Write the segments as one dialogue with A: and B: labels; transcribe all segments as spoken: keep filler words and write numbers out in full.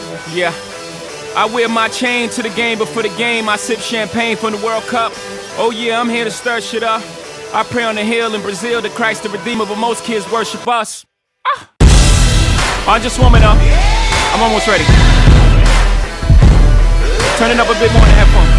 A: Yeah, I wear my chain to the game, but for the game I sip champagne from the World Cup. Oh yeah, I'm here to stir shit up. I pray on the hill in Brazil that Christ the Redeemer, but most kids worship us. Ah. I'm just warming up. I'm almost ready. Turn it up a bit more in the headphones.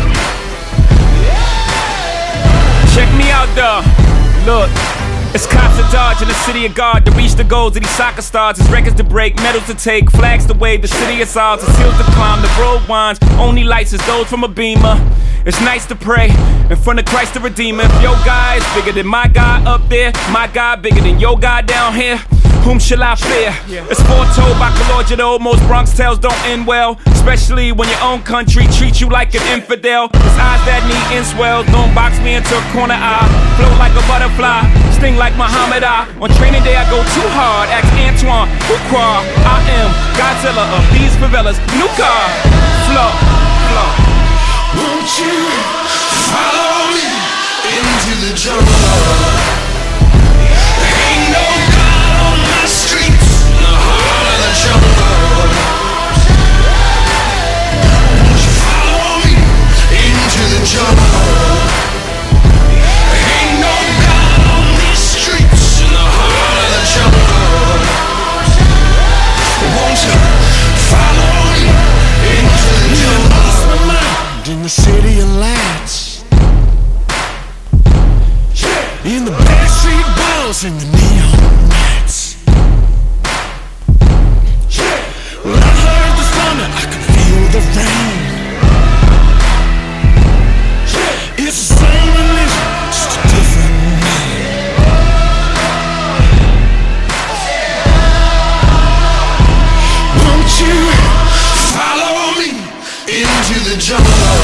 A: Check me out though. Look. It's cops to dodge in the city of God to reach the goals of these soccer stars. It's records to break, medals to take, flags to wave. The city is ours, it's hills to climb, the road winds. Only lights is those from a beamer. It's nice to pray in front of Christ the Redeemer. If your guy is bigger than my guy up there, my guy bigger than your guy down here, whom shall I fear? Yeah. It's foretold by Kalorjado, most Bronx tales don't end well, especially when your own country treats you like an infidel. It's eyes that need inswells, don't box me into a corner eye. Float like a butterfly, sting like Muhammad Ali. On training day I go too hard, ask Antoine Fuqua. I am Godzilla of these favelas, new car, flow, flow.
B: Won't you follow me into the jungle? Ain't no God on my streets, in the heart of the jungle. Won't you follow me into the jungle? Ain't no God on these streets, in the heart of the jungle. Won't you follow me into the jungle? In the city of lights, in the backstreet balls and the neon lights. Well, I heard the thunder, I could feel the rain. It's the same religion, just a different name. Won't you follow me into the jungle?